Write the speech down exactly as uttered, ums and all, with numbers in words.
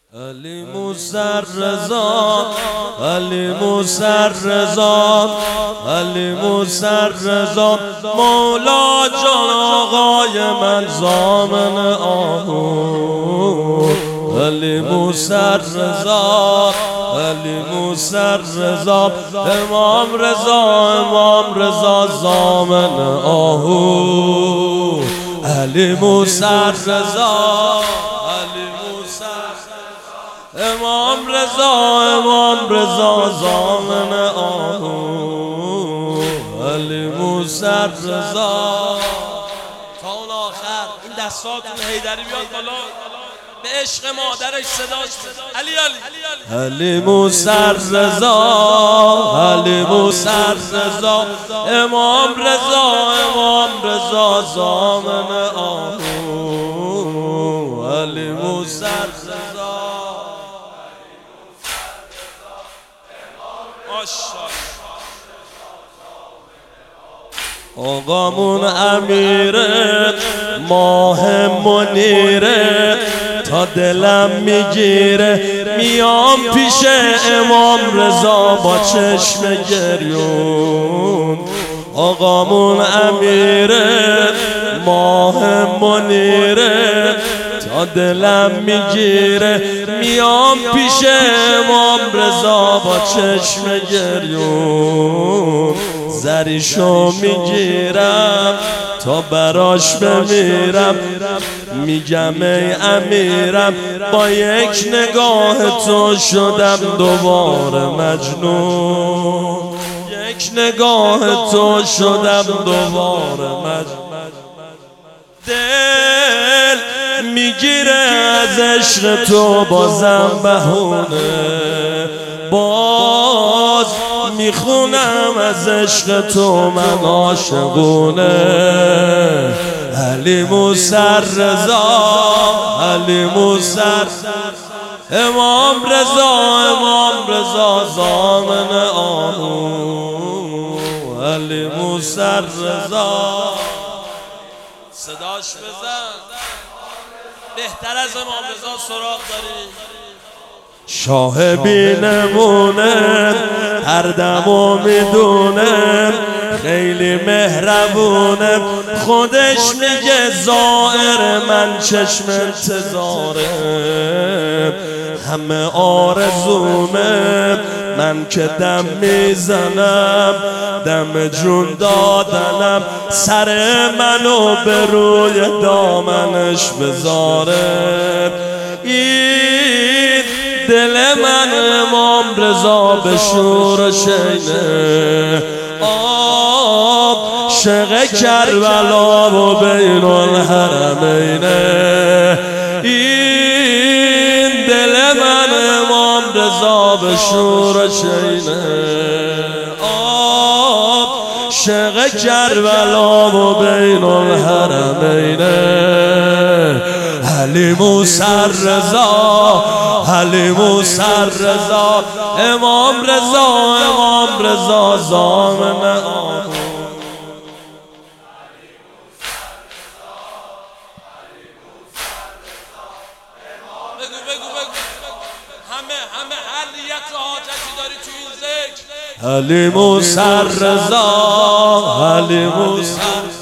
علی موسی رضا، علی موسی رضا، علی موسی رضا، مولا جان آقای من ضامن آهو. علی موسی رضا، علی موسی رضا، امام رضا، امام رضا ضامن آهو. علی موسی رضا، علی موسی، امام رضا، امام رضا ضامن آهو. علی موسی رضا. تا اون آخر این دستاتون حیدری بیاد بالا، به عشق مادرش صداش علی علی علی موسی رضا، علی موسی رضا، امام رضا، امام رضا ضامن آهو. علی موسی رضا. آقامون امیره، ماه منیره، تا دلم میگیره میام پیش امام رضا با چشم گریون. آقامون امیره، ماه منیره، تا دلم میگیره میام پیش امام رضا با چشم گریون. زریشو میگیرم تا براش بمیرم، میگم ای امیرم با یک نگاه تو شدم دوباره مجنون. یک نگاه تو شدم دوباره مجنون. دل میگیره از عشق تو بازم بهونه، باز میخونم از عشق تو من عاشقونه. علی موسی رضا، علی موسی، امام رضا، امام رضا ضامن آهو. علی موسی رضا. صداش بزن، بهتر از امام رضا سراغ داری؟ شاه بینمونه، هر دمو میدونه، خیلی مهربونه، خودش میگه زائر من چشم انتظاره. همه آرزومه من که دم میزنم، دم جون دادنم، سر منو به روی دامنش بذاره. این دل من امام رضا به شور شینه، آب شق کربلا و بین الحرمینه. این دل من امام رضا به شور شینه، آب شق کربلا و بین الحرمینه. علی موسی رضا، علی موسی رضا، امام رضا، امام رضا ضامن آهو. بگو بگو بگو، همه همه هر یک حاجتی داری تو این ذکر. علی موسی رضا، علی موسی